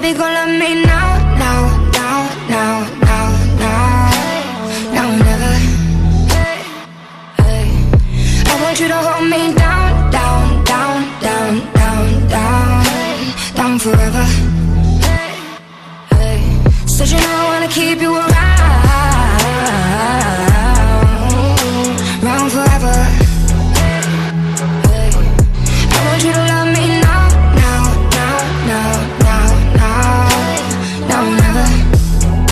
Baby, gon' love me now, now, now, now, now, now, now or never. Hey. I want you to hold me down, down, down, down, down, down, down forever. Hey. Said you know I wanna keep you around.